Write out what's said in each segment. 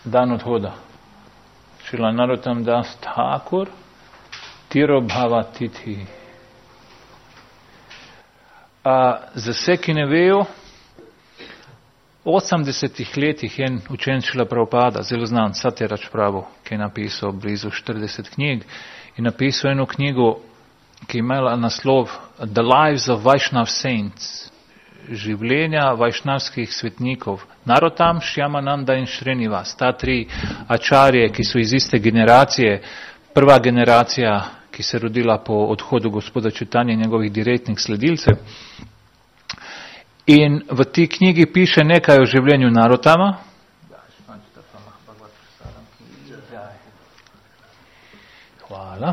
dan odhoda. Šrila Narottam Das Thakur, Tirobhava Tithi. Za vse, ki ne vejo, v 80-ih letih je en učenec Šrila Prabhupada, zelo znan, Satyaraj Prabhu, ki je napisal blizu 40 knjig, in napisal eno knjigo, ki je imela naslov The Lives of Vaishnav Saints, življenja vajšnavskih svetnikov, Narottam, Shyamananda in Srinivas, ta tri ačarje, ki so iz iste generacije, prva generacija, ki se je rodila po odhodu gospoda Čitanja in njegovih direktnih sledilcev. In v tej knjigi piše nekaj o življenju Narottama. Hvala.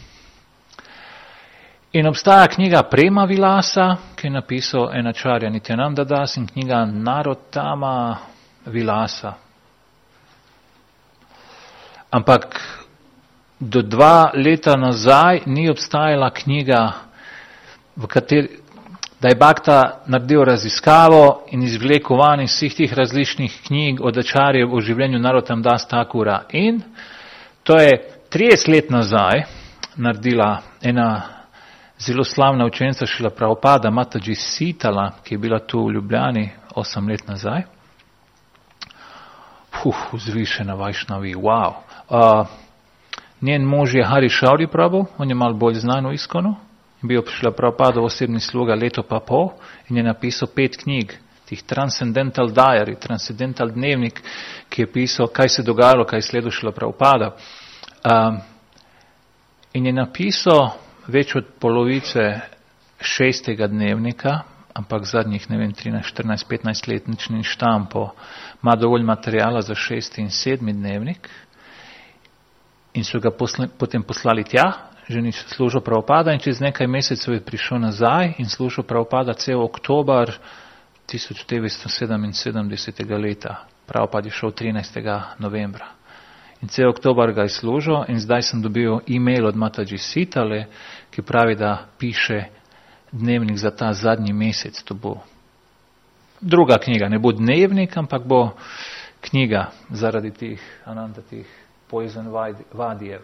In obstaja knjiga Prema Vilasa, ki je napisal en ačarja Nityananda Das, in knjiga Narottama Vilasa. Ampak do 2 leta nazaj ni obstajala knjiga, v kateri, da je Bhakta naredil raziskavo in izvlekel van iz vseh tih različnih knjig od ačarjev o življenju Narottam Das Thakura. In to je 30 let nazaj naredila ena zelo slavna učenca Šrila Prabhupada, Mataji Sitala, ki je bila tu v Ljubljani 8 let nazaj. Vzvišena Vajšnavi, wow. Njen mož je Hari Šauri Prabhu, on je malo bolj znan v Iskonu, bil Šrila Prabhupada osebni sluga leto pa pol in je napisal 5 knjig, tih Transcendental Diary, Transcendental dnevnik, ki je pisal, kaj se dogajalo, kaj je sledil Šrila Prabhupada. In je napisal več od polovice 6. dnevnika, ampak zadnjih, 13, 14, 15 let nič ni štampo, ima dovolj materijala za 6. in 7. dnevnik in so ga potem poslali tja, že ni služil Prabhupada, in čez nekaj mesecev je prišel nazaj in služil Prabhupada cel oktober 1977. leta. Prabhupada je šel 13. novembra. In cel oktober ga je služil in zdaj sem dobil e-mail od Mataji Sitale, ki pravi, da piše dnevnik za ta zadnji mesec. To bo druga knjiga, ne bo dnevnik, ampak bo knjiga zaradi tih Poison Vadijev.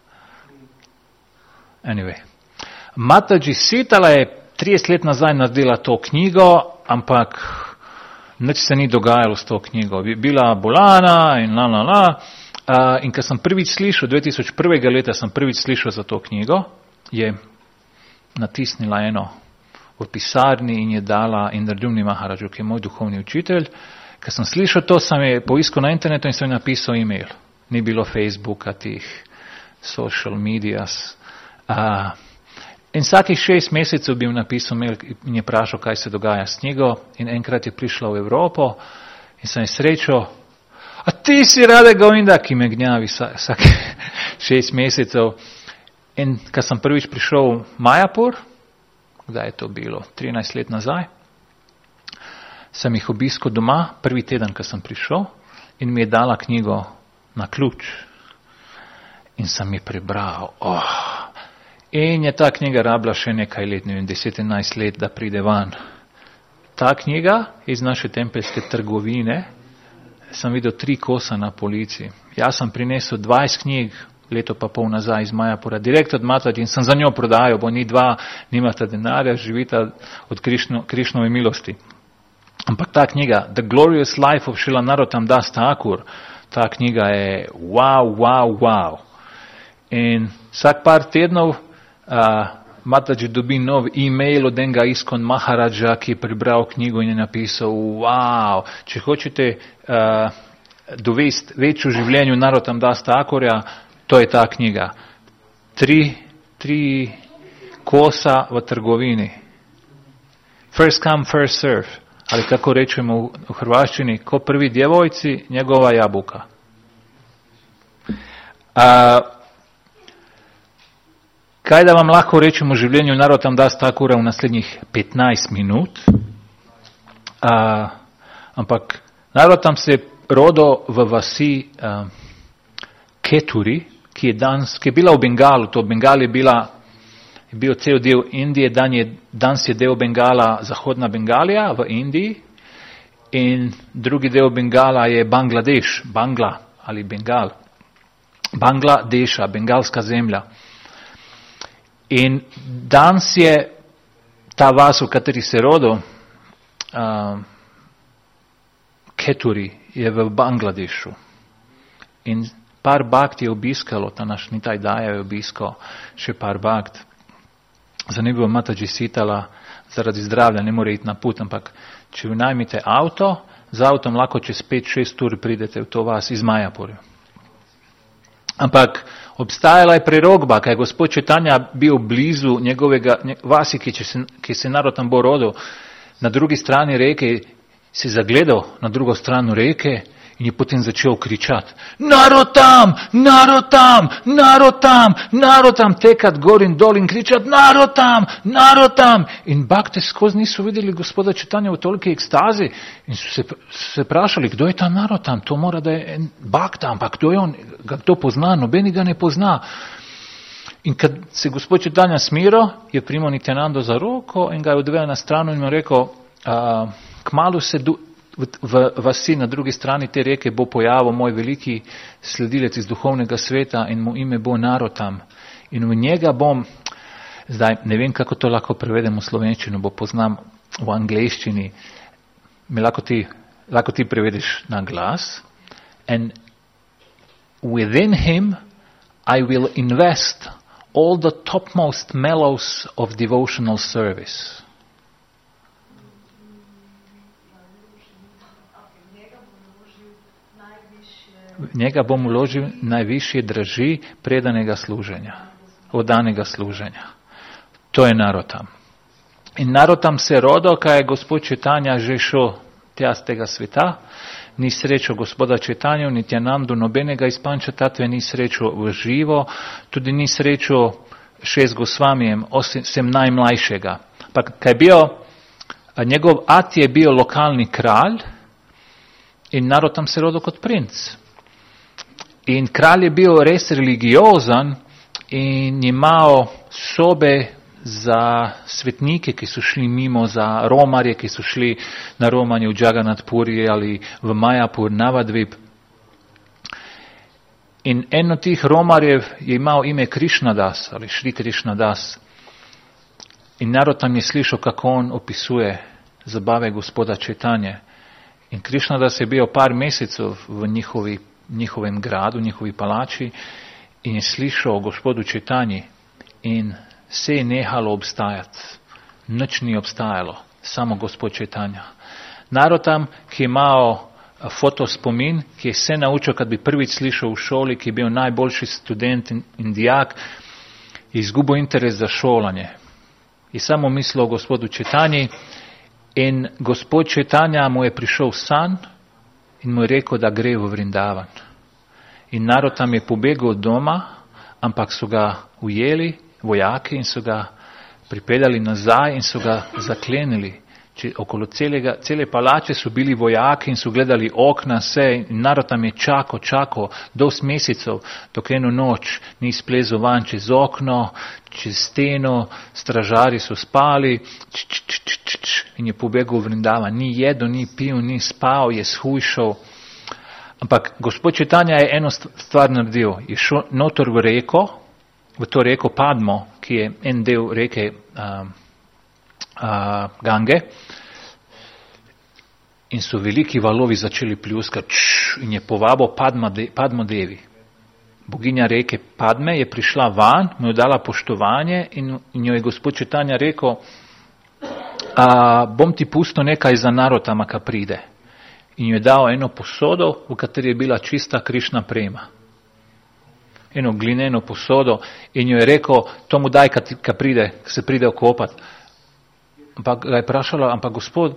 Anyway. Mataji Sitala je 30 let nazaj naredila to knjigo, ampak nič se ni dogajalo s to knjigo. Bila bolana in in ko sem prvič slišal, 2001. leta sem prvič slišal za to knjigo, je natisnila eno v pisarni in je dala Indradjumni Maharaju, ki je moj duhovni učitelj. Ko sem slišal to, sem je poiskal na internetu in sem napisal e-mail. Ni bilo Facebooka, tih social medias. In vsakih 6 mesecev bi jim napisal mail in je vprašal, kaj se dogaja s knjigo. In enkrat je prišla v Evropo in sem je srečal, a ti si Radha Govinda, ki me gnjavi vsake 6 mesecev. In ko sem prvič prišel v Majapur, kdaj je to bilo, 13 let nazaj, sem jih obiskal doma, prvi teden, ko sem prišel, in mi je dala knjigo na ključ. In sem ji prebral. In je ta knjiga rabila še nekaj let, 10-11 let, da pride van. Ta knjiga iz naše tempeljske trgovine, sem videl 3 kosa na polici. Jaz sem prinesel 20 knjig, leto pa pol nazaj iz Majapura, direkt od Mataji, in sem za njo prodajal, bo ni dva, nimata denarja, živita od Krišnove milosti. Ampak ta knjiga, The Glorious Life of Srila Narottam Das Thakur, ta knjiga je wow. In vsak par tednov Mataji dobi nov e-mail od enega Iskon Maharaja, ki je prebral knjigo in je napisal, wow, če hočete dovesti več v življenju Narottam Das Thakurja, to je ta knjiga. 3 kosa v trgovini. First come, first serve. Ali kako rečemo v hrvaščini, ko prvi djevojci, njegova jabuka. Kaj da vam lahko rečem o življenju Narottam Das Thakura v naslednjih 15 minut? Ampak Narottam se je rodil v vasi Keturi, ki je bila v Bengalu. To Bengal je bil cel del Indije, danes je del Bengala zahodna Bengalija v Indiji in drugi del Bengala je Bangladeš, Bangla ali Bengal. Bangladeša, bengalska zemlja. In danes je ta vas, v kateri se rodil, Keturi, je v Bangladešu. In par bakt je obiskalo, ta naš Nitaj Daja je obiskal še par bakt. Za nebi Mataji Sitala zaradi zdravlja ne more iti na put, ampak če vi najmite avto, z avtom lahko čez 5-6 ur pridete v to vas iz Majapurja. Ampak obstajala je prerogba, kaj je gospod Četanja bil blizu njegovega vasi, ki se narod tam bo rodil, na drugi strani reke, se zagledal na drugo stran reke in je potem začel kričati: narod tam, narod tam, narod tam, narod tam, tekat gor in dol in kričati: narod tam, narod tam. In bakte skozi niso videli gospoda Četanja v toliki ekstazi in so se vprašali, kdo je ta narod tam, to mora da je en bakta, ampak kdo je on, ga kdo pozna, nobeni ga ne pozna. In kad se gospod Četanja smiro, je primo Nityanando za roko in ga je odveo na stranu in mu rekel: kmalu se v vasi na drugi strani te reke bo pojavil moj veliki sledilec iz duhovnega sveta in mu ime bo Narotam. In v njega bom, zdaj ne vem, kako to lahko prevedem v slovenščino, bo poznam v angleščini, me lahko ti prevedeš na glas. And within him I will invest all the topmost mellows of devotional service. V njega bom uložil najvišje draži predanega služenja, oddanega služenja. To je Narotam. In Narotam se rodil, kaj je gospod Četanja že šel tja z tega sveta, ni srečal gospoda Četanju, Nityanandu, nobenega iz Pančatatve ni srečal v živo, tudi ni srečal še z Gosvamijem, osim najmlajšega. Pa kaj bil, njegov at je bil lokalni kralj in Narotam se rodil kot princ. In kralj je bil res religiozen in imel sobe za svetnike, ki so šli mimo, za romarje, ki so šli na romanje v Jagannath Puri ali v Majapur, Navadvip. In en od tih romarjev je imel ime Krišnadas ali Šri Krišnadas. In Narotam je slišal, kako on opisuje zabave gospoda Četanje. In Krišnadas je bil par mesecev v njihovem gradu, njihovi palači in je slišal o gospodu Četanji in se je nehalo obstajati. Nič ni obstajalo, samo gospod Četanja. Narotam, ki je imel fotospomin, ki je se naučil, kad bi prvič slišal v šoli, ki je bil najboljši student in dijak, je izgubil interes za šolanje. Je samo mislil o gospodu Četanji in gospod Četanja mu je prišel san in mu je rekel, da gre v Vrindavan. In Narotam je pobegel od doma, ampak so ga ujeli vojaki in so ga pripeljali nazaj in so ga zaklenili. Okolo cele palače so bili vojaki in so gledali okna, vse, in Narotam je čakal 2 mesecev, dok eno noč ni splezal van čez okno, čez steno, stražari so spali in je pobegel v Vrindavan. Ni jedel, ni pil, ni spal, je shujšal. Ampak gospod Četanja je eno stvar naredil. Je šel notor v reko, v to reko Padmo, ki je en del reke Gange, in so veliki valovi začeli pljuskati in je povabil Padmo Devi. Boginja reke Padme je prišla van, mu je dala poštovanje in jo je gospod Četanja rekel, bom ti pustil nekaj za Narotama, ka pride. In jo je dal eno posodo, v kateri je bila čista Krišna prema. Eno glineno posodo in jo je rekel, to mu daj, ka se pride okopati. Ampak ga je vprašala, ampak gospod,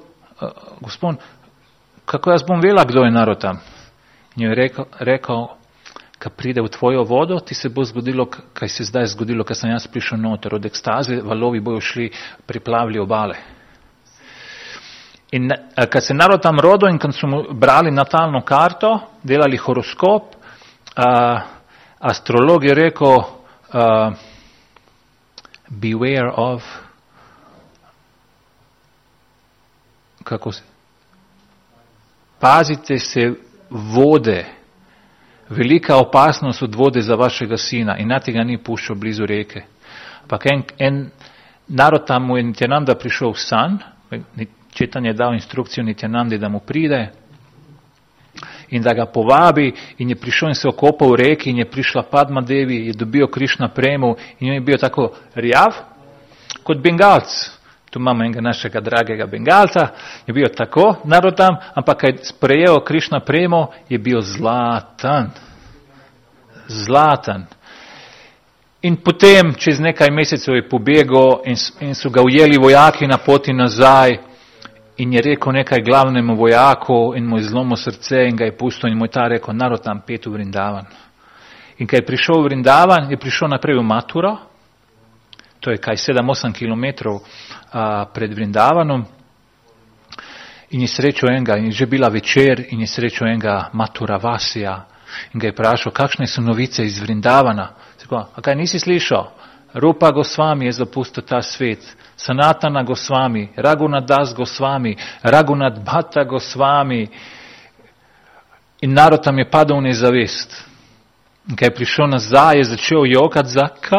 kako jaz bom vela, kdo je Narotam? In jo je rekel, ka pride v tvojo vodo, ti se bo zgodilo, kaj se zdaj zgodilo, kaj sem jaz prišel noter. Od ekstaze valovi bojo šli, priplavili obale. In kad se Narotam rodil in kad so mu brali natalno karto, delali horoskop, astrolog je rekel, beware of, pazite se vode, velika opasnost od vode za vašega sina in nati ga ni puščal blizu reke. Ampak en narod tam mu je Nityananda prišel v san, Četanja je dal instrukcijo Nityanandi, da mu pride in da ga povabi in je prišel in se okopal v reki in je prišla Padma Devi, je dobil Krišna premu in je bil tako rjav kot Bengalc. Tu imamo enega našega dragega Bengalca, je bil tako narod tam, ampak kaj sprejel Krišna premo, je bil zlatan. Zlatan. In potem, čez nekaj mesecev je pobegal in so ga ujeli vojaki na poti nazaj in je rekel nekaj glavnemu vojaku in mu je zlomil srce in ga je pustil in mu je ta rekel, narod tam pet v Vrindavan. In kaj je prišel v Vrindavan, je prišel naprej v Maturo, to je kaj 7-8 kilometrov pred Vrindavanom in je srečal enega, in je že bila večer in je srečal enega Matura Vasija in ga je vprašal, kakšne so novice iz Vrindavana. A kaj nisi slišal? Rupa Gosvami je zapustil ta svet, Sanatana Gosvami, Raghunath Das Gosvami, Raghunath Bhatta Gosvami. In narod tam je padel v nezavest. In kaj je prišel nazaj, je začel jokati,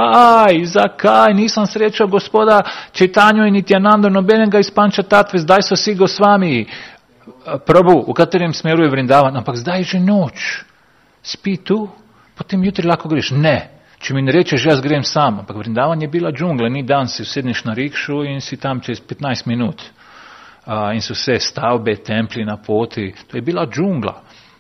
zakaj, nisem srečal gospoda Čaitanjo in Nityanando, nobenega iz Panča Tatve, zdaj so vsi Gosvami. Prabhu, v katerem smeru je Vrindavan, ampak zdaj je že noč. Spi tu, potem jutri lahko greš. Ne. Če mi ne rečeš, jaz grem sam, ampak Vrindavan je bila džungla, ni dan, si sedneš na rikšu in si tam čez 15 minut. In so vse stavbe, templi na poti, to je bila džungla.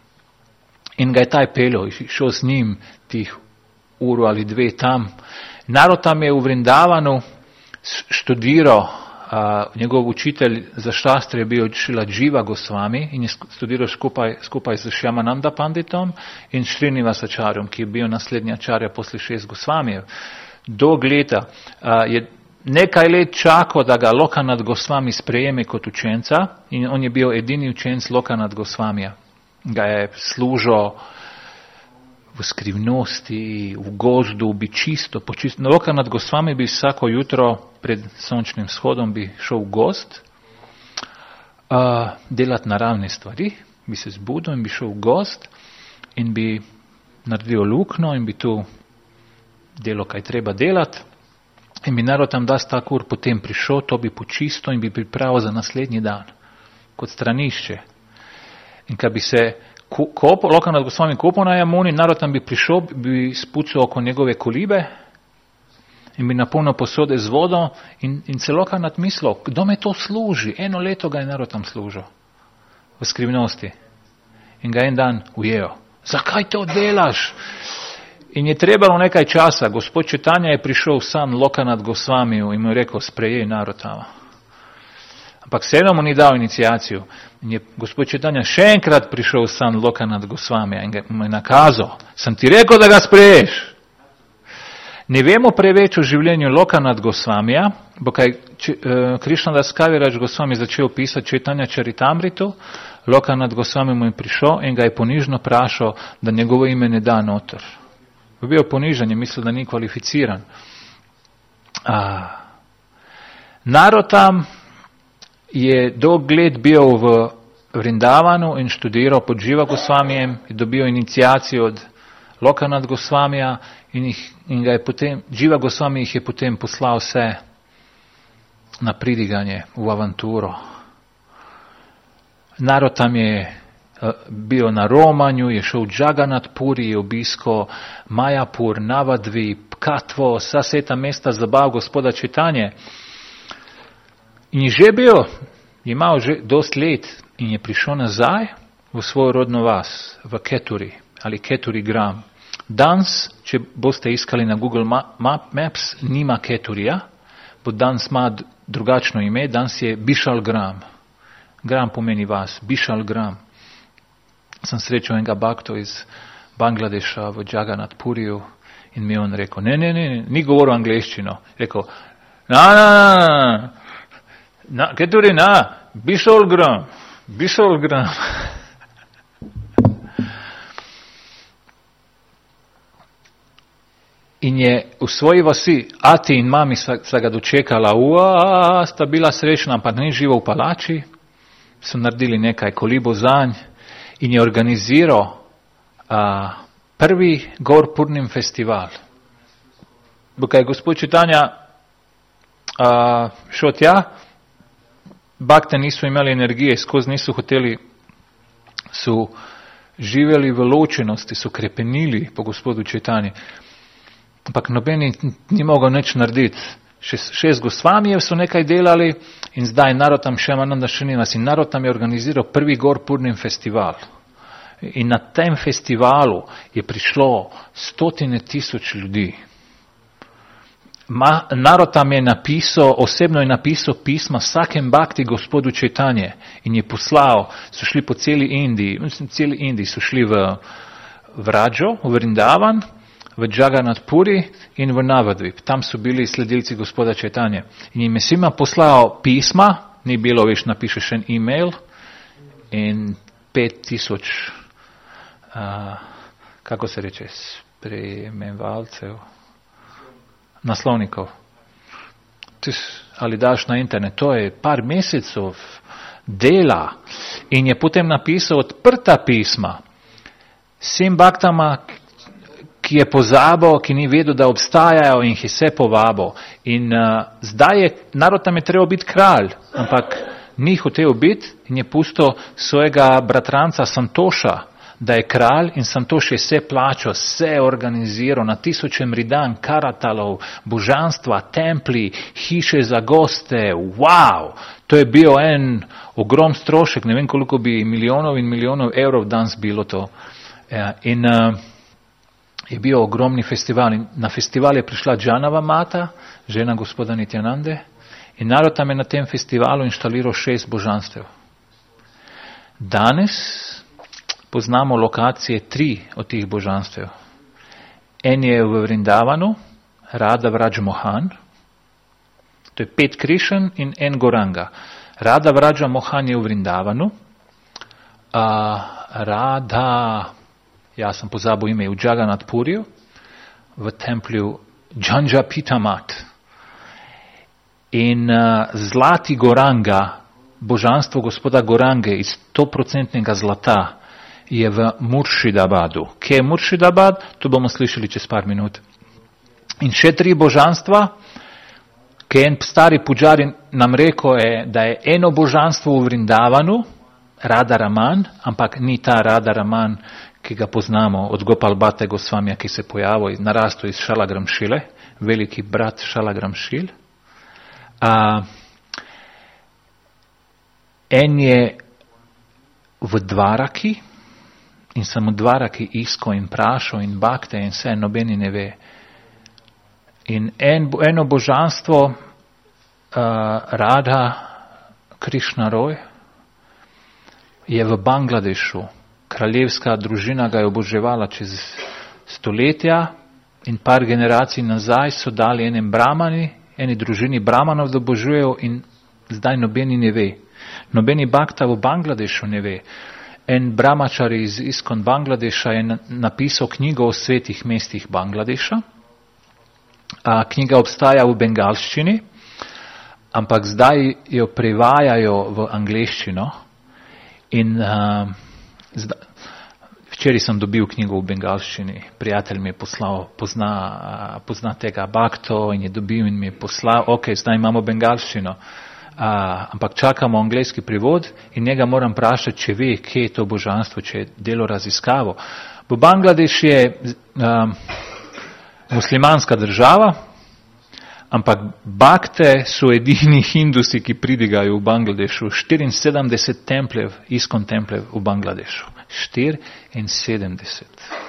In ga je taj peljal, šel s njim tih uro ali dve tam. Narod tam je v Vrindavanu študiral, njegov učitelj za šastre je bil Šrila Dživa Gosvami in je študiral skupaj z Šjamananda Panditom in Srinivasačarjem, ki je bil naslednja čarja posle 6 Gosvamijev. Dolg leta je nekaj let čakal, da ga Lokanath Gosvami sprejeme kot učenca in on je bil edini učenc Lokanath Gosvamija. Ga je služil v skrivnosti, v gozdu, bi čisto, počisto. Lokanath Gosvami bi vsako jutro pred sončnim vzhodom bi šel v gozd, delati naravne stvari, bi se zbudil in bi šel v gozd in bi naredil lukno in bi tu delal, kaj treba delati in bi narod tam das tak ur potem prišel, to bi počisto in bi pripravil za naslednji dan, kot stranišče. In kad bi se Lokanath Gosvami kopal na Jamuni, narod tam bi prišel, bi spucal oko njegove kolibe in bi napolnil posode z vodo in se Lokanath mislil, kdo me to služi? 1 leto ga je narod tam služil v skrivnosti. In ga en dan ujel. Zakaj to delaš? In je trebalo nekaj časa. Gospod Čaitanja je prišel v san Lokanath Gosvamiju in mu je rekel, sprejej narod tam. Ampak vseeno mu ni dal iniciacijo. In je gospod Čaitanja še enkrat prišel v san Lokanath Gosvamija in mu je nakazal, sem ti rekel, da ga spreješ. Ne vemo preveč o življenju Lokanath Gosvamija, bo kaj Krišnadas Kaviraj Gosvami začel pisati Čaitanja Charitamritu, Lokanath Gosvami mu je prišel in ga je ponižno prašal, da njegovo ime ne da noter. Bil ponižen, je mislil, da ni kvalificiran. Narod tam je dolg let bil v Vrindavanu in študiral pod Dživa Gosvamijem, je dobil iniciacijo od Lokanath Gosvamija in ga je potem, Dživa Gosvami jih je potem poslal vse na pridiganje v avanturo. Narod tam je bil na romanju, je šel v Jagannath Puri, je obiskal Majapur, Navadvip, Katvo, vsa sveta mesta zabav gospoda Čaitanje. In je že bil, je imel že dost let in je prišel nazaj v svojo rodno vas, v Keturi ali Keturi Gram. Danes, če boste iskali na Google Maps, nima Keturija, bo danes ima drugačno ime, danes je Bishal Gram. Gram pomeni vas, Bishal Gram. Sem srečal enega bhakto iz Bangladeša v Jagannath Puriju in mi je on rekel, ne, ni govoril angleščino. Rekel, na, Keturi, Bishal Gram. In je v svoji vasi, ati in mami sta ga dočekala, sta bila srečna, pa ni živo v palači, so naredili nekaj kolibo zanj in je organiziral prvi Gaur Purnim festival. Kaj gospod Čitanja šel tja, bakte niso imeli energije, skozi niso hoteli, so živeli v ločenosti, so krepenili po gospodu Čaitanji. Ampak nobeni ni mogel nič narediti. 6 Gosvamijev so nekaj delali in zdaj Narotam Šemananda Šrinivasan in Narotam je organiziral prvi Gaur Purnim festival. In na tem festivalu je prišlo 100,000 ljudi. Narotam je osebno je napisal pisma vsakem bhakti gospodu Čaitanje in je poslal, so šli po celi Indiji, so šli v Vrađo, v Vrindavan, v Jagannath Puri in v Navadvip. Tam so bili sledilci gospoda Čaitanje. In jim je svima poslal pisma, ni bilo več, napišeš en e-mail in 5,000 kako se reče, spremljevalcev, naslovnikov. Ali daš na internet, to je par mesecev dela in je potem napisal odprta pisma vsem baktama, ki je pozabil, ki ni vedel, da obstajajo in jih je vse povabil. In zdaj je, Narotam je treba biti kralj, ampak ni hotel biti in je pustil svojega bratranca Santoša, da je kralj in Santoš je vse plačal, vse organiziral, na 1000 mridan, karatalov, božanstva, templi, hiše za goste, wow! To je bil en ogrom strošek, ne vem koliko bi milijonov in milijonov evrov danes bilo to. In je bil ogromni festival in na festival je prišla Džanava Mata, žena gospoda Nityanande, in Narotam je na tem festivalu inštaliral 6 božanstev. Danes poznamo lokacije 3 od teh božanstev. En je v Vrindavanu, Radha Vraj Mohan, to je 5 Krišen in en Goranga. Radha Vraj Mohan je v Vrindavanu, Radha, jaz sem pozabil ime, v Jagannath Puriju, v templju Janjapitamat. In zlati Goranga, božanstvo gospoda Gorange iz 100% zlata, je v Murshidabadu. Kje je Murshidabad? To bomo slišali čez par minut. In še 3 božanstva, ki en stari puđari nam rekel, da je eno božanstvo v Vrindavanu, Radha Raman, ampak ni ta Radha Raman, ki ga poznamo od Gopal Bhatte Gosvamija, ki se pojavil, narastel iz Šalagramšile, veliki brat Šalagramšil. En je v Dvaraki, in sem v Dvaraki iskal in prašal in bakte in vse, nobeni ne ve. In eno božanstvo, Radha Krishna Roy, je v Bangladešu. Kraljevska družina ga je oboževala čez stoletja in par generacij nazaj so dali eni družini Brahmanov, da obožujejo in zdaj nobeni ne ve. Nobeni bakta v Bangladešu ne ve. En brahmačar iz Iskon Bangladeša je napisal knjigo o svetih mestih Bangladeša. Knjiga obstaja v bengalščini, ampak zdaj jo prevajajo v angleščino. In včeraj sem dobil knjigo v bengalščini. Prijatelj mi je poslal, pozna tega bakto in je dobil in mi je poslal, ok, zdaj imamo bengalščino. Ampak čakamo angleški prevod in njega moram vprašati, če ve, kje je to božanstvo, če je delo raziskavo. V Bangladeš je muslimanska država, ampak bakte so edini hindusi, ki pridigajo v Bangladešu. 74 templjev, iskon templjev v Bangladešu. 74.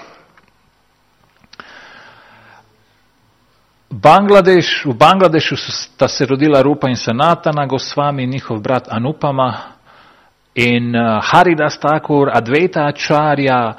V Bangladešu sta se rodila Rupa in Sanatana Gosvami, njihov brat Anupama in Haridas Thakur, Advaita Acharya,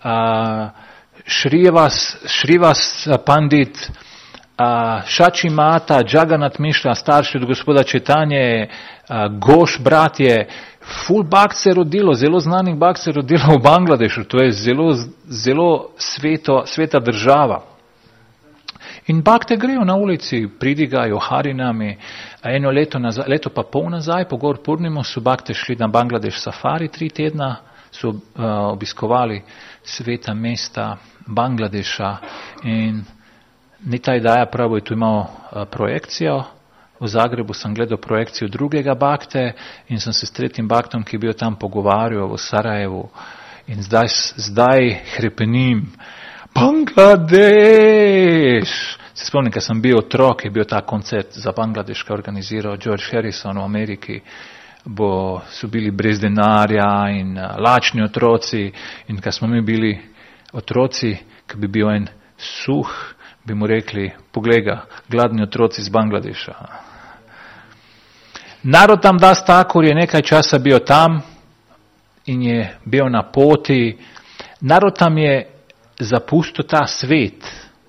Shrivas Pandit, Shachi Mata, Jagannath Mishra, starši od gospoda Čaitanje, Ghosh bratje, ful bhakt se rodilo, zelo znanih bhakt se rodilo v Bangladešu, to je zelo sveta država. In bakte grejo na ulici, pridigajo harinami. Eno leto pa pol nazaj, po Gaur Purnimu, so bakte šli na Bangladeš safari 3 tedna, so obiskovali sveta mesta Bangladeša in ni ta ideja pravo, je tu imel projekcijo. V Zagrebu sem gledal projekcijo drugega bakte in sem se s tretjim baktom, ki je bil tam, pogovarjal v Sarajevu. In zdaj hrepenim, Bangladeš! Se spomnim, kad sem bil otrok, je bil ta koncert za Bangladeš, ki je organiziral George Harrison v Ameriki. So bili brez denarja in lačni otroci. In kad smo mi bili otroci, ki bi bil en suh, bi mu rekli, poglej ga, gladni otroci iz Bangladeša. Narotam Das Thakur je nekaj časa bil tam in je bil na poti. Narotam je zapustil ta svet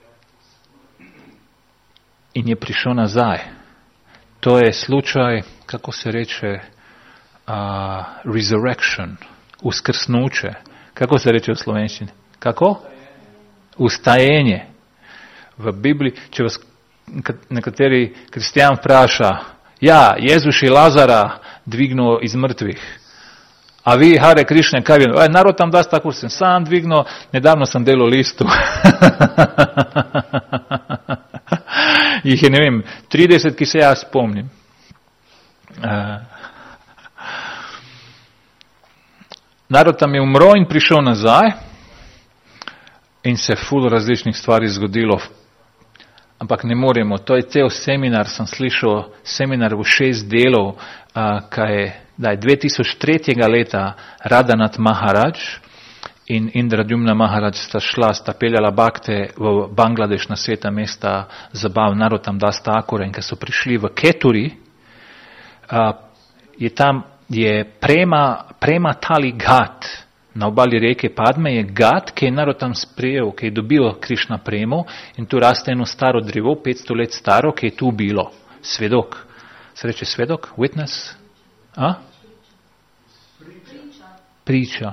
in je prišel nazaj. To je slučaj, kako se reče, resurrection, uskrsnuče. Kako se reče v slovenščini? Kako? Ustajenje. V Bibliji, če vas nekateri kristijan vpraša, ja, Jezus je Lazara dvignil iz mrtvih, a vi, Hare Krišne, kaj vi? Narotam Das Thakur sem sam dvignil, nedavno sem delal listu. Jih je, ne vem, 30, ki se jaz spomnim. Narotam je umro in prišel nazaj in se ful različnih stvari zgodilo. Ampak ne moremo, to je cel seminar, sem slišal seminar v 6 delov, kaj je 2003. leta Radhanath Maharaj in Indradyumna Maharaj sta peljala bakte v Bangladeš na sveta mesta zabav Narotam Das Thakura in ko so prišli v Keturi, je Prema Tali Ghat na obali reke Padme, je gat, ki je Narotam sprejel, ki je dobil Krišna premo in tu raste eno staro drevo, 500 let staro, ki je tu bilo. Svedok. Se reče svedok? Witness? Priča.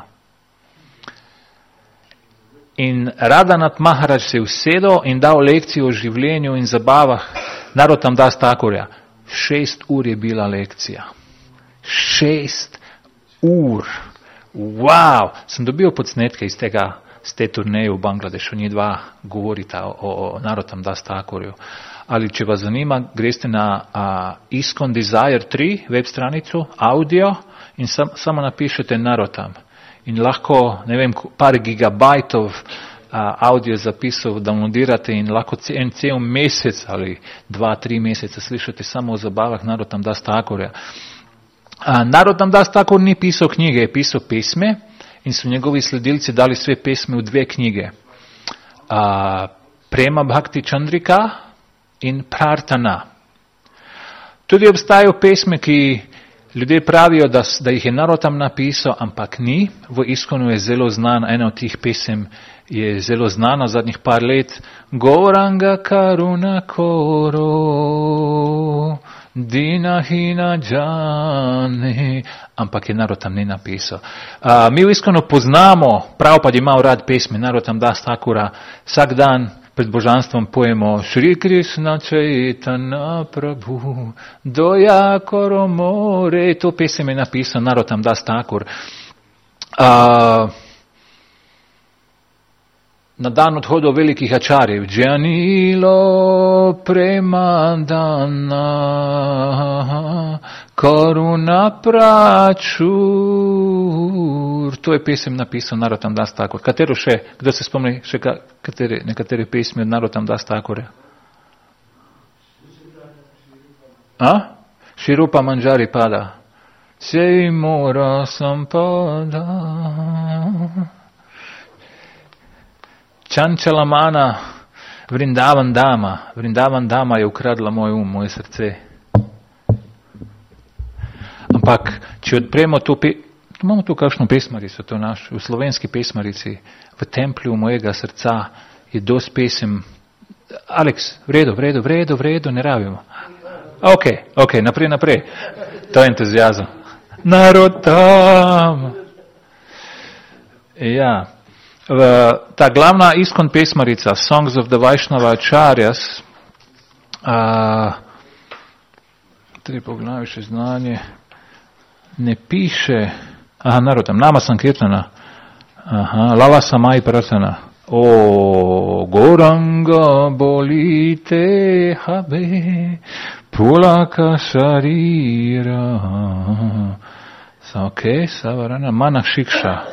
In Radhanath Maharaj se je usedel in dal lekcijo o življenju in zabavah Narotam Das Thakurja. 6 ur je bila lekcija. 6 ur. Wow! Sem dobil podsnetke iz te turneje v Bangladešu. Ni dva govorita o Narotam Das Thakurju. Ali če vas zanima, greste na ISKCON Desire 3 web stranicu, audio in samo napišete Narotam. In lahko, ne vem, par gigabajtov audio zapisov downloadirate in lahko en cel mesec ali 2-3 mesece slišate samo o zabavah Narotam Das Thakurja. Narotam Das Thakur ni pisal knjige, je pisal pesme in so njegovi sledilci dali sve pesme v 2 knjige. Prema Bhakti Chandrika in Prarthana. Tudi obstajajo pesme, ki ljudje pravijo, da jih je Narotam napisal, ampak ni. V ISKCONu je zelo znan, ena od tih pesem je zelo znana zadnjih par let. Gauranga Karuna Koro Dinahina Jane, ampak je Narotam ni napisal. Mi v ISKCONu poznamo, Prabhupada imel rad pesmi Narotam Das Thakura, vsak dan pred božanstvom pojemo Šri Krishna Chaitanya Prabhu Doya Karo More, to pesem je napisal Narotam Das Thakur. Na dan odhodov velikih ačarjev, Džanilo Premadana Karuna Pračur. To je pesem napisal Narotam Das Thakur. Katero še? Kdo se spomni še nekatere pesmi od Narotam Das Thakurja? Širupa Manjari Pada. Sej mora sampada. Čančalamana, Vrindavan Dama je ukradla moj moje srce. Ampak, če odpremo imamo tu kakšno pesmarico, to v slovenski pesmarici, v templju mojega srca je dosti pesem. Aleks, v redu, ne rabimo. Ok, naprej. To je entuzijazem. Narotam. Ja. Ta glavna ISKCON pesmarica, Songs of the Vaishnava Acharyas, treba pogledati še znanje, ne piše Narotam, Nama Sankirtana. Lava Samai Prasana. O Goranga Bolite Habe Pulaka Sharira. Okay, Savarana Mana Shiksha.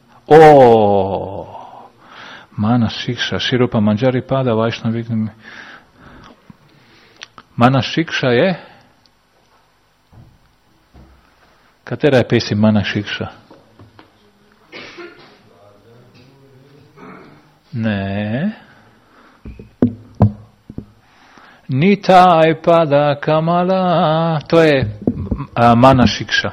Mana Shiksha. Širupa Manjari Pada Vaishnavi. Mana Shiksha je? Katera je pesem Mana Shiksha? Ne. Nitai Pada Kamala. To je Mana Shiksha.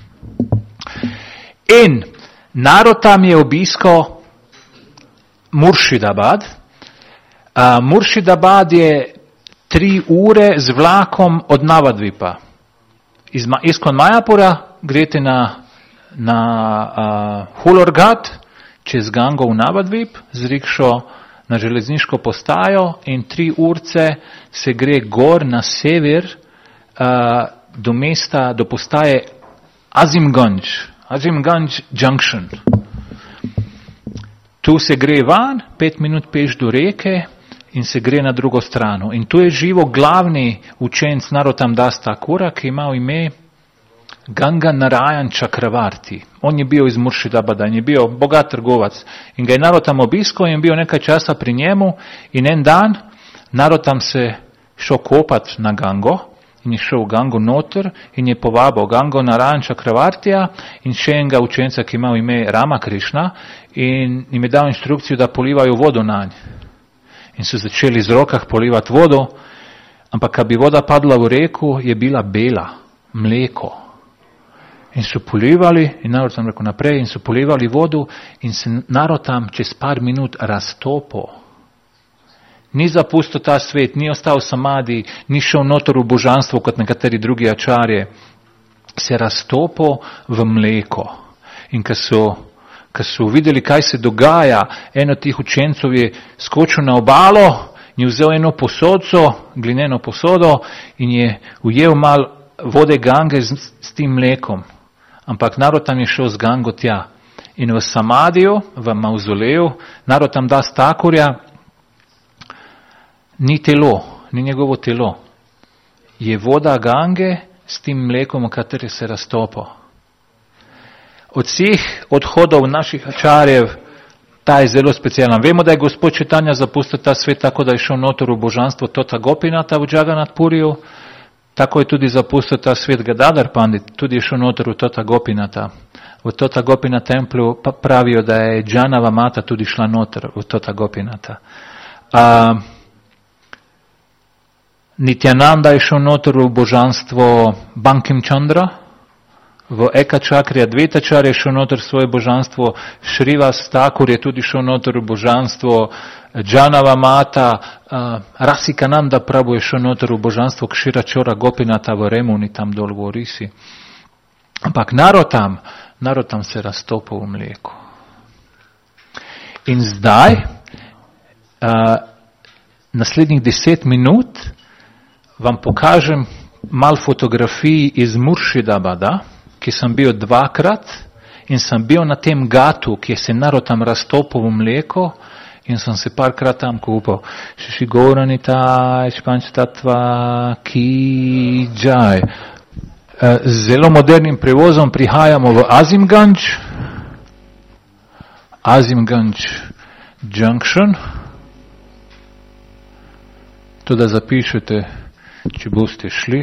In Narotam je obiskal Murshidabad. Murshidabad je 3 ure z vlakom od Navadvipa. Iskon Majapura greste na Hulorgat, čez Gango v Navadvip, z rikšo na železniško postajo in 3 urce se gre gor na sever do postaje Azimganj Junction. Tu se gre van, 5 minut peš do reke in se gre na drugo strano. In tu je živo glavni učenc Narotam Das Thakura, ki ima ime Ganga Narayan Chakravarti. On je bil iz Murshidabada in je bil bogat trgovac. In ga je Narotam obiskal in bil nekaj časa pri njemu in en dan Narotam se šel kopat na Gango in je šel v Gango noter in je povabil Gango Narayan Chakravartija in še enega učenca, ki ima ime Rama Krishna in jim je dal inštrukcijo, da polivajo vodo nanj. In so začeli z rokah polivati vodo, ampak kad bi voda padla v reku, je bila bela, mleko. In so polivali, in Narotam rekel naprej, in so polivali vodo in se Narotam čez par minut raztopil. Ni zapustil ta svet, ni ostal v samadi, ni šel noter v božanstvo kot nekateri drugi ačarje. Se raztopil v mleko. In ko so videli, kaj se dogaja, en od tih učencov je skočil na obalo in je vzel eno posodco, glineno posodo in je ujel mal vode Gange s tem mlekom. Ampak Narotam je šel z Gango tja. In v samadiju, v mauzoleju, Narotam Das Thakurja ni telo, ni njegovo telo. Je voda Gange s tem mlekom, v kateri se raztopo. Od vseh odhodov naših ačarjev, ta je zelo specialen. Vemo, da je gospod Četanja zapustil ta svet tako, da je šel noter v božanstvo Tota Gopinata v Jagannath Puriju, tako je tudi zapustil ta svet Gadadhar Pandit, tudi je šel noter v Tota Gopinata. V Tota Gopinath templju pa pravijo, da je Džanava mata tudi šla noter v Tota Gopinata. Nityananda je šel noter v božanstvo Bankim Chandra, v Eka Čakri Advaita je šel noter svoje božanstvo, Srivas Thakur je tudi šel noter v božanstvo, Džanava mata, Rasikananda Prabhu je šel noter v božanstvo Kshira Chora Gopinata v Remuni, tam dol v Orisi. Ampak Narotam se raztopil v mleku. In zdaj, naslednjih 10 minut, vam pokažem mal fotografij iz Murshidabada, ki sem bil 2-krat in sem bil na tem gatu, ki se Narotam raztopil v mleko in sem se parkrat tam kupal. Šiši Gauranita, Španč Tatva, Ki Jai. Z zelo modernim prevozom prihajamo v Azimganj Junction. To da zapišete, če boste šli.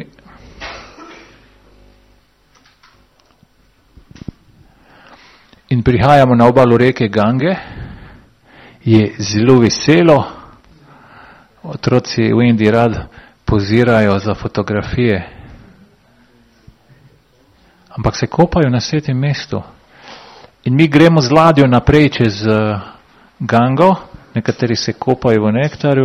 In prihajamo na obalo reke Gange. Je zelo veselo. Otroci v Indiji rad pozirajo za fotografije. Ampak se kopajo na svetem mestu. In mi gremo z ladjo naprej čez Gango. Nekateri se kopajo v nektarju.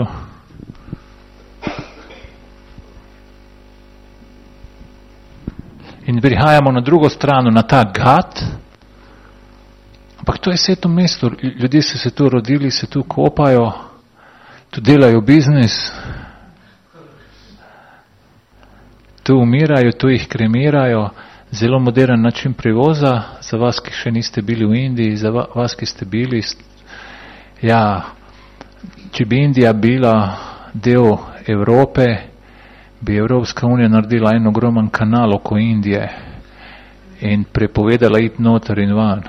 In prihajamo na drugo strano, na ta gat. Ampak to je sveto mesto. Ljudje so se tu rodili, se tu kopajo, tu delajo biznis, tu umirajo, tu jih kremirajo. zelo modern način prevoza, za vas, ki še niste bili v Indiji, za vas, ki ste bili, ja, če bi Indija bila del Evrope, bi Evropska unija naredila en ogroman kanal oko Indije in prepovedala iti noter in van.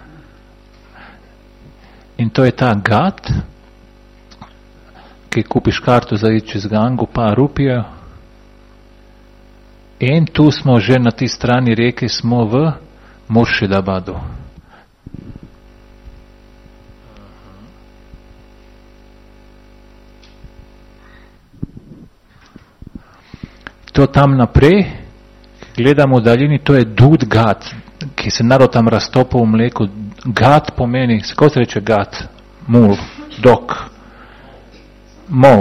In to je ta Ghat, ki kupiš karto za iti čez Gangu, pa rupijo. In tu smo že na ti strani reke, smo v Murshidabadu. To tam naprej, gledamo v daljini, to je Dud Ghat, ki se narod tam raztopa v mleku. Ghat pomeni, kako se reče Ghat? Mul, dok, mol.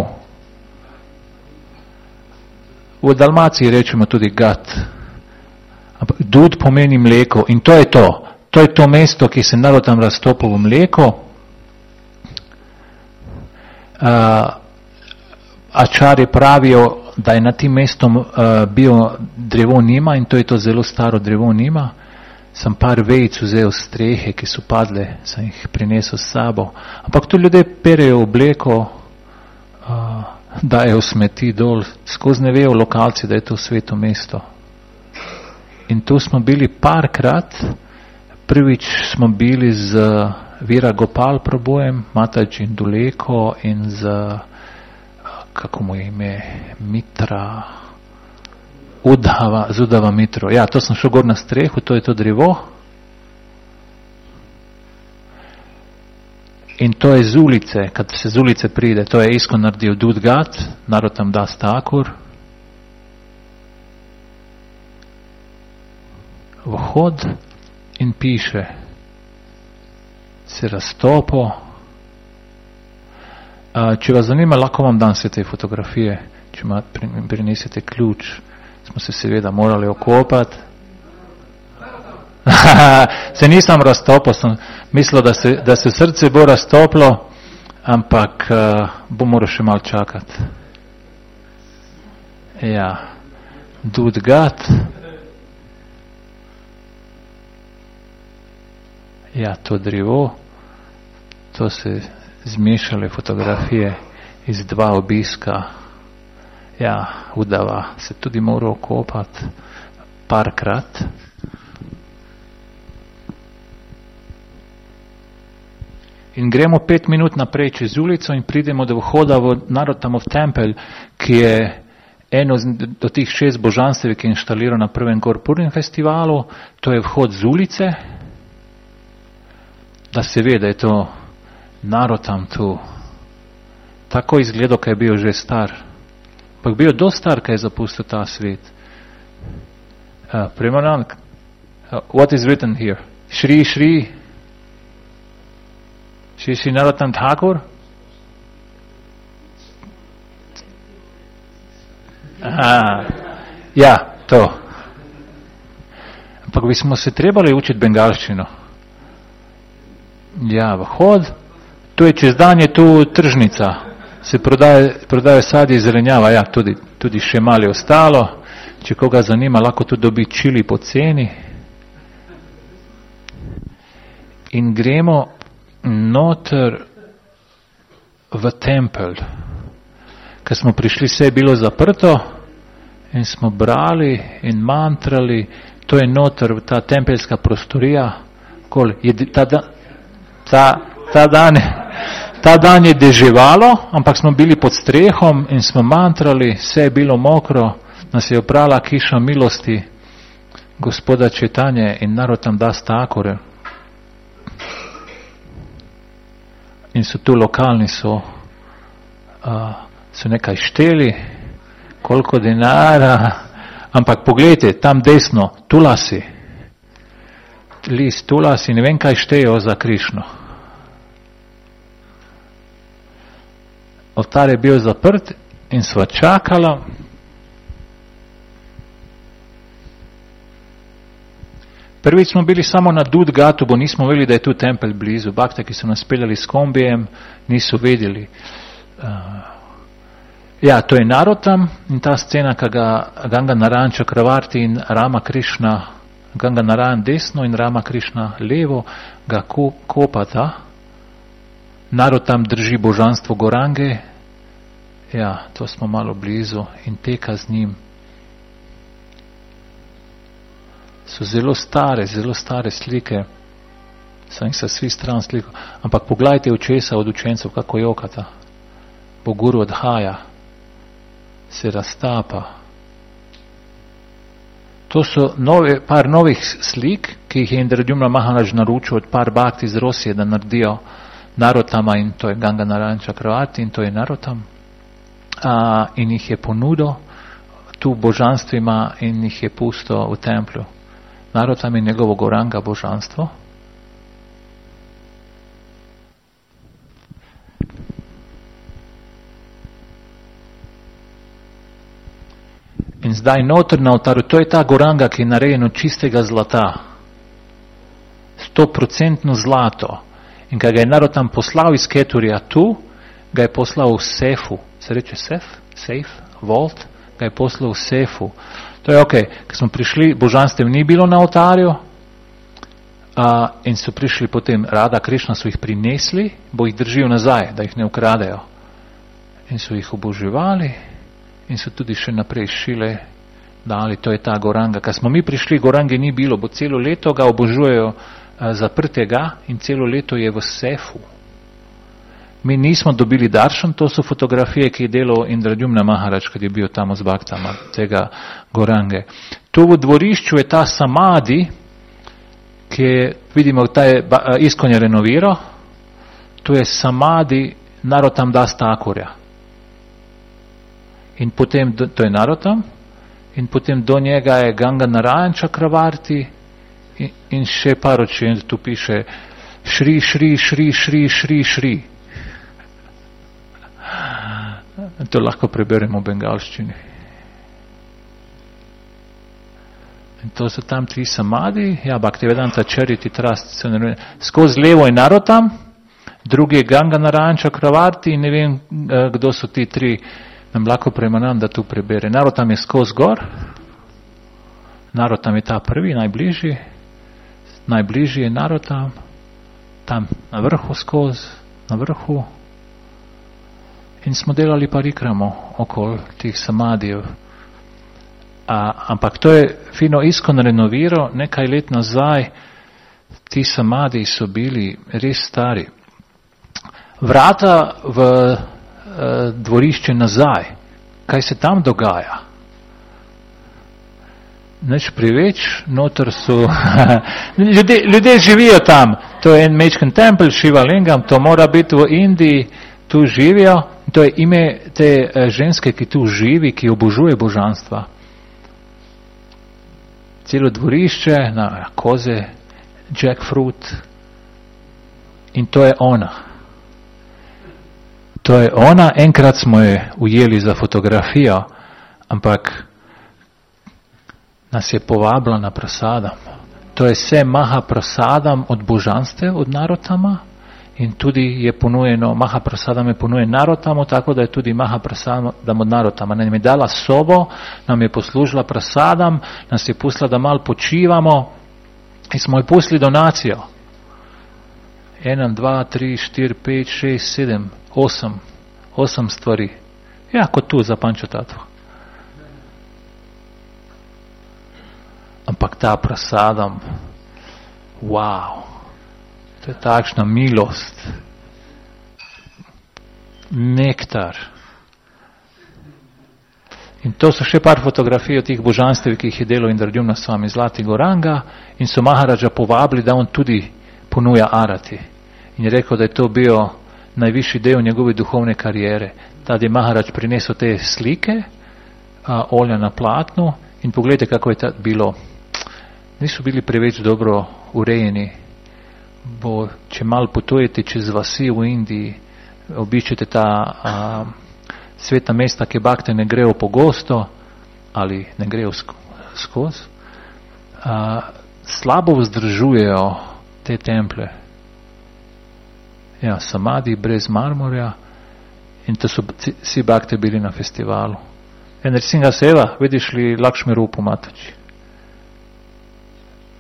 V Dalmaciji rečemo tudi Ghat. Dud pomeni mleko in to je to. To je to mesto, ki se narod tam raztopa v mleko. Ačari pravijo, da je na tim mestom bio drevo nima in to je to zelo staro drevo nima. Sem par vejic vzel strehe, ki so padle, sem jih prinesel s sabo. Ampak tu ljudje perejo obleko, dajo smeti dol, skozi ne vejo lokalci, da je to sveto mesto. In tu smo bili parkrat, prvič smo bili z Vira Gopal Prabhujem, Mataji Duleko in z, kako mu je ime, Mitra, Udava Mitro. Ja, to sem šel gor na strehu, to je to drevo. In to je z ulice, kad se z ulice pride, to je isko naredil Dud Ghat, narod tam da Thakur. Vhod in piše, se raztopo. Če vas zanima, lahko vam dam vse te fotografije, če prinesete ključ. Smo se seveda morali okopati. Se nisem raztopil, sem mislil, da se srce bo raztoplo, ampak bo moral še malo čakati. Ja, Dud Ghat. Ja, to drevo, to se zmešale fotografije iz dva obiska. Ja, Udava se tudi moral okopati parkrat. In gremo 5 minut naprej čez ulico in pridemo do vhoda v Narottamov tempelj, ki je eno od tih 6 božanstev, ki je inštaliral na prvem Gorpurnim festivalu. To je vhod z ulice, da se ve, da je to Narottam tu. Tako izgledal, kaj je bil že star. Pa bil dosti star, kaj je zapustil ta svet. Premanant, what is written here? Shri Shri Narottam Thakur? Ja, to. Ampak bi smo se trebali učiti bengalščino. Ja, vhod. Tu je čez dan, je tu tržnica. Se prodajo sadje zelenjava, ja, tudi še malo je ostalo. Če koga zanima, lahko tudi dobi čili po ceni. In gremo noter v tempelj. Ker smo prišli, vse je bilo zaprto in smo brali in mantrali. To je noter ta tempeljska prostorija. Ta dan je deževalo, ampak smo bili pod strehom in smo mantrali, vse je bilo mokro, nas je oprala kiša milosti gospoda Četanje in Narottam Das Thakur. In so tu lokalni, so nekaj šteli, koliko denara, ampak pogledajte, tam desno, tulasi, list tulasi, ne vem kaj štejo za Krišno. Oltar je bil zaprt in sva čakala. Prvič smo bili samo na Dud Ghatu, bo nismo vedeli, da je tu tempelj blizu. Bakte, ki so nas peljali s kombijem, niso vedeli. Ja, to je Narottam in ta scena, ki ga Ganga Narayan Chakravarti in Rama Krishna Ganga Narayan desno in Rama Krišna levo, ga kopata. Narotam drži božanstvo Gorange, ja, to smo malo blizu, in teka z njim. So zelo stare slike, sem se svi stran sliko, ampak pogledajte očesa od učencev, kako jokata. Bo guru odhaja, se raztapa. To so par novih slik, ki jih je Indradyumna Maharaj naročil od par bhakti iz Rosije, da naredijo Narotama, in to je Ganga Narayan Chakravarti, in to je Narotam. In jih je ponudil tu božanstvima in jih je pustil v templju. Narotam je njegovo Goranga božanstvo. In zdaj noter na oltaru, to je ta Goranga, ki je narejen od čistega zlata. 100% zlato. In kaj ga je Narotam poslal iz Keturja tu, ga je poslal v sefu. Se reče safe, vault, ga je poslal v sefu. To je okej, ko smo prišli, božanstev ni bilo na oltarju, in so prišli potem Radha Krišna, so jih prinesli, bo jih držijo nazaj, da jih ne ukradejo. In so jih oboževali in so tudi še naprej šile dali, to je ta Goranga. Ko smo mi prišli, Gorange ni bilo, bo celo leto ga obožujejo zaprtega in celo leto je v sefu. Mi nismo dobili daršan, to so fotografije, ki je delal Indradyumna Maharaj, kad je bil tam z baktama tega Gorange. Tu v dvorišču je ta samadi, ki je, vidimo, ta je Iskon je renoviral, tu je samadi Narotam Das Thakurja. In potem, to je Narotam, in potem do njega je Ganga Narayan Chakravarti in še par očin, tu piše Šri, Šri, Šri, Šri, Šri, Šri. To lahko preberemo v bengalščini. In to so tam 3 samadi, ja, Bhaktivedanta Charity Trust, skozi levo je Narotam, drugi je Ganga Narayan Chakravarti in ne vem, kdo so ti 3, nam lahko premanam, da tu prebere. Narotam je skozi gor, Narotam je ta prvi, najbližji je Narotam, tam na vrhu skozi, na vrhu. In smo delali parikramo okoli tih samadijev. Ampak to je fino Iskon renoviral, nekaj let nazaj ti samadiji so bili res stari. Vrata v dvorišče nazaj, kaj se tam dogaja? Nič preveč, noter so ljudje živijo tam, to je en mečken tempelj Shiva Lingam, to mora biti v Indiji, tu živijo, to je ime te ženske, ki tu živi, ki obožuje božanstva. Celo dvorišče, na koze, jackfruit, in to je ona. To je ona, enkrat smo jo ujeli za fotografijo, ampak nas je povabila na prasadam. To je vse Mahaprasadam od božanstev, od Narotama, in tudi je ponujeno, Mahaprasadam je ponujen Narotamu, tako da je tudi Mahaprasadam od Narotama. Nam je dala sobo, nam je poslužila prasadam, nas je pustila, da malo počivamo in smo ji pustili donacijo. 1, 2, 3, 4, 5, 6, 7, 8 stvari. Ja, kot tu za Pančatatvo. Ampak ta prasadam, wow, to je takšna milost, nektar. In to so še par fotografij od tih božanstev, ki jih je delal Indradyumna Swami Zlati Goranga, in so Maharaja povabili, da on tudi ponuja arati. In je rekel, da je to bil najvišji del njegove duhovne karijere. Tad je Maharaj prinesel te slike, olja na platnu, in pogledajte, kako je bilo. Niso bili preveč dobro urejeni. Bo, če malo potujete čez vasi v Indiji, obiščete ta sveta mesta, ki bakte ne grejo pogosto ali ne grejo skozi, slabo vzdržujejo te templje. Ja, samadi brez marmorja, in to so vsi bakte bili na festivalu. Nrsinga Seva, vidiš li Lakšmi Rupu Mataji?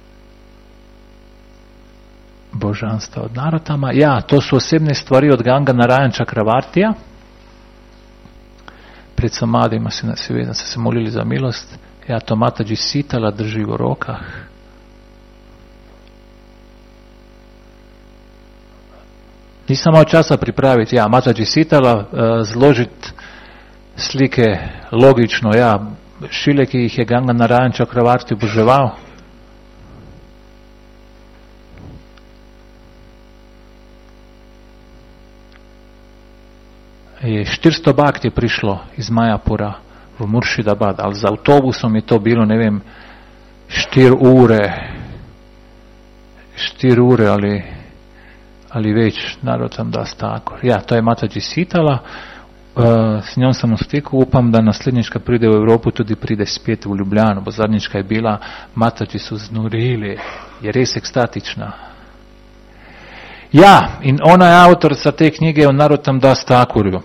božanstva od Narotama. Ja, to su osebne stvari od Ganga Narayan Chakravartija. Pred samadima seveda se molili za milost. Ja, to Mataji Sitala drži v rokah. Nisam imao časa pripraviti, ja, Mataji Sitala, zložiti slike logično, ja, šile, ki jih je Ganga Narayan Chakravarti oboževal. Je 400 bhakti prišlo iz Majapura v Murshidabad, ali z avtobusom je to bilo, ne vem, 4 ure ali več, Narotam Das Thakur. Ja, to je Mataji Sitala, s njom sem v stiku, upam, da naslednjička pride v Evropu, tudi pride spet v Ljubljano, bo zadnjička je bila, Mataji so znurili, je res ekstatična. Ja, in ona je avtorica te knjige o Narotam Das Thakurju.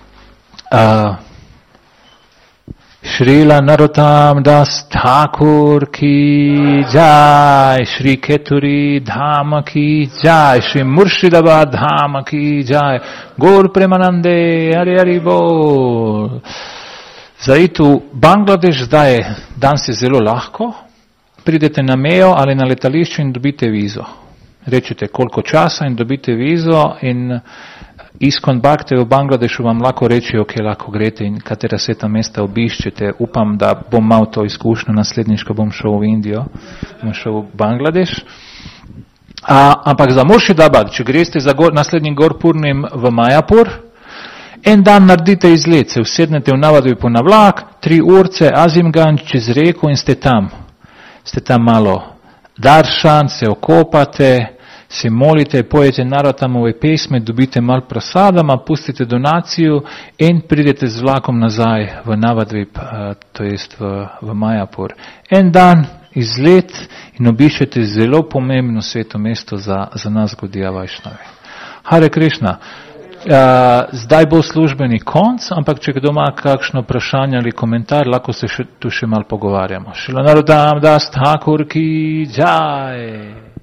Srila Narotam Das Thakur ki jai, Shri Keturi Dhama ki jai, Shri Murshidabad Dhama ki jai, Gaur Premanande, Hari Hari Bol. Zaiti v Bangladeš zdaj je danes je zelo lahko, pridete na mejo ali na letališče in dobite vizo. Rečete koliko časa in dobite vizo in Iskon Bhakti v Bangladešu vam lahko rečijo, kje lahko grete in katera sveta mesta obiščete. Upam, da bom imel to izkušnjo naslednjič, ko bom šel v Indijo, bom šel v Bangladeš. Ampak za Murshidabad, če greste za naslednjim Gorpurnim v Majapur, en dan naredite izlet, se usednete v Navadvipu na vlak, 3 urce, Azimganj čez reko in ste tam. Ste tam malo daršan, se okopate, se molite, pojete Narotamove pesme, dobite malo prasadama, pustite donacijo in pridete z vlakom nazaj v Navadvip, to jest v Majapur. En dan izlet in obiščete zelo pomembno sveto mesto za nas Gaudiya Vaishnave. Hare Krishna. Zdaj bo službeni konc, ampak če kdo ima kakšno vprašanje ali komentar, lahko se tu še malo pogovarjamo. Srila Narotam Das Thakur ki jai.